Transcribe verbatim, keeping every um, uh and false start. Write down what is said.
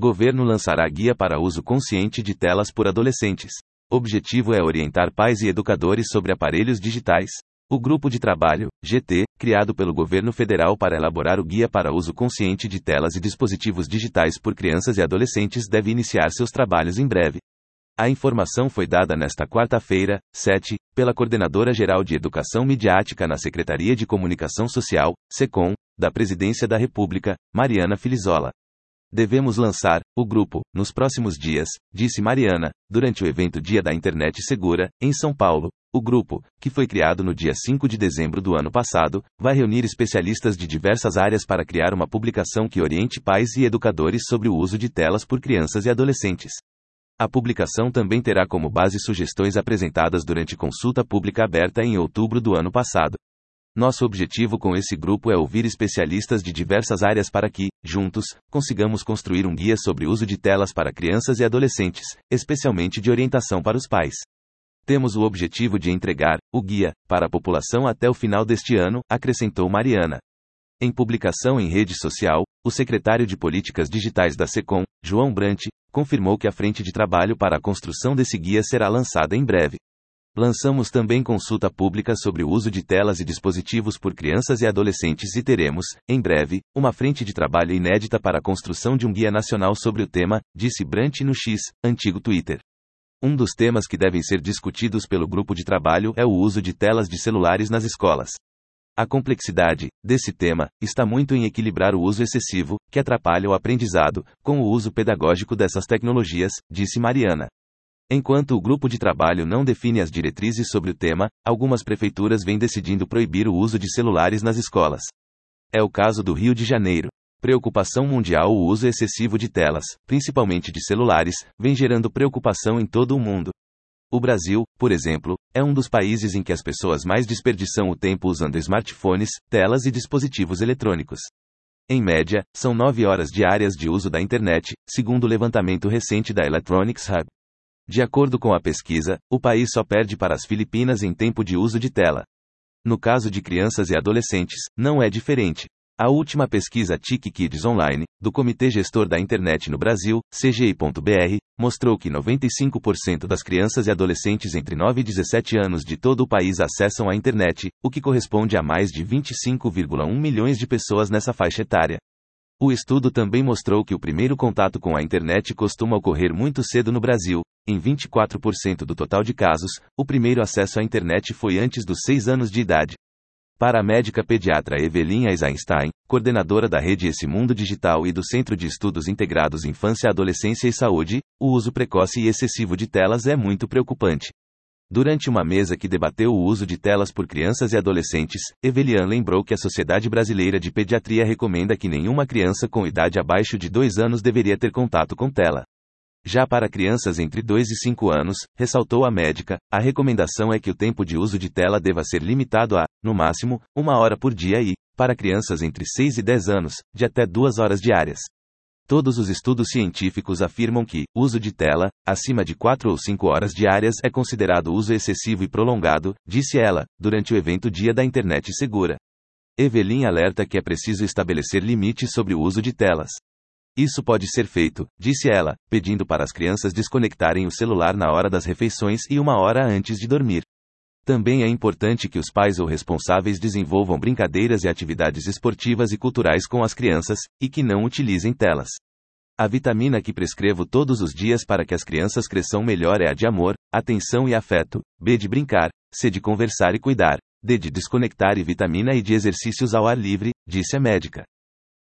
Governo lançará guia para uso consciente de telas por adolescentes. Objetivo é orientar pais e educadores sobre aparelhos digitais. O Grupo de Trabalho, G T, criado pelo governo federal para elaborar o guia para uso consciente de telas e dispositivos digitais por crianças e adolescentes, deve iniciar seus trabalhos em breve. A informação foi dada nesta quarta-feira, sete, pela Coordenadora-Geral de Educação Midiática na Secretaria de Comunicação Social, SECOM, da Presidência da República, Mariana Filizola. Devemos lançar o grupo nos próximos dias, disse Mariana, durante o evento Dia da Internet Segura, em São Paulo. O grupo, que foi criado no dia cinco de dezembro do ano passado, vai reunir especialistas de diversas áreas para criar uma publicação que oriente pais e educadores sobre o uso de telas por crianças e adolescentes. A publicação também terá como base sugestões apresentadas durante consulta pública aberta em outubro do ano passado. Nosso objetivo com esse grupo é ouvir especialistas de diversas áreas para que, juntos, consigamos construir um guia sobre o uso de telas para crianças e adolescentes, especialmente de orientação para os pais. Temos o objetivo de entregar o guia para a população até o final deste ano, acrescentou Mariana. Em publicação em rede social, o secretário de Políticas Digitais da SECOM, João Brant, confirmou que a frente de trabalho para a construção desse guia será lançada em breve. Lançamos também consulta pública sobre o uso de telas e dispositivos por crianças e adolescentes e teremos, em breve, uma frente de trabalho inédita para a construção de um guia nacional sobre o tema, disse Brant no X, antigo Twitter. Um dos temas que devem ser discutidos pelo grupo de trabalho é o uso de telas de celulares nas escolas. A complexidade desse tema está muito em equilibrar o uso excessivo, que atrapalha o aprendizado, com o uso pedagógico dessas tecnologias, disse Mariana. Enquanto o grupo de trabalho não define as diretrizes sobre o tema, algumas prefeituras vêm decidindo proibir o uso de celulares nas escolas. É o caso do Rio de Janeiro. Preocupação mundial. O uso excessivo de telas, principalmente de celulares, vem gerando preocupação em todo o mundo. O Brasil, por exemplo, é um dos países em que as pessoas mais desperdiçam o tempo usando smartphones, telas e dispositivos eletrônicos. Em média, são nove horas diárias de uso da internet, segundo o levantamento recente da Electronics Hub. De acordo com a pesquisa, o país só perde para as Filipinas em tempo de uso de tela. No caso de crianças e adolescentes, não é diferente. A última pesquisa T I C Kids Online, do Comitê Gestor da Internet no Brasil, C G I ponto B R, mostrou que noventa e cinco por cento das crianças e adolescentes entre nove e dezessete anos de todo o país acessam a internet, o que corresponde a mais de vinte e cinco vírgula um milhões de pessoas nessa faixa etária. O estudo também mostrou que o primeiro contato com a internet costuma ocorrer muito cedo no Brasil. Em vinte e quatro por cento do total de casos, o primeiro acesso à internet foi antes dos seis anos de idade. Para a médica pediatra Evelyn Eisenstein, coordenadora da rede Esse Mundo Digital e do Centro de Estudos Integrados Infância, Adolescência e Saúde, o uso precoce e excessivo de telas é muito preocupante. Durante uma mesa que debateu o uso de telas por crianças e adolescentes, Evelyn lembrou que a Sociedade Brasileira de Pediatria recomenda que nenhuma criança com idade abaixo de dois anos deveria ter contato com tela. Já para crianças entre dois e cinco anos, ressaltou a médica, a recomendação é que o tempo de uso de tela deva ser limitado a, no máximo, uma hora por dia e, para crianças entre seis e dez anos, de até duas horas diárias. Todos os estudos científicos afirmam que, uso de tela, acima de quatro ou cinco horas diárias é considerado uso excessivo e prolongado, disse ela, durante o evento Dia da Internet Segura. Evelyn alerta que é preciso estabelecer limites sobre o uso de telas. Isso pode ser feito, disse ela, pedindo para as crianças desconectarem o celular na hora das refeições e uma hora antes de dormir. Também é importante que os pais ou responsáveis desenvolvam brincadeiras e atividades esportivas e culturais com as crianças, e que não utilizem telas. A vitamina que prescrevo todos os dias para que as crianças cresçam melhor é a de amor, atenção e afeto, B de brincar, C de conversar e cuidar, D de desconectar e vitamina E de exercícios ao ar livre, disse a médica.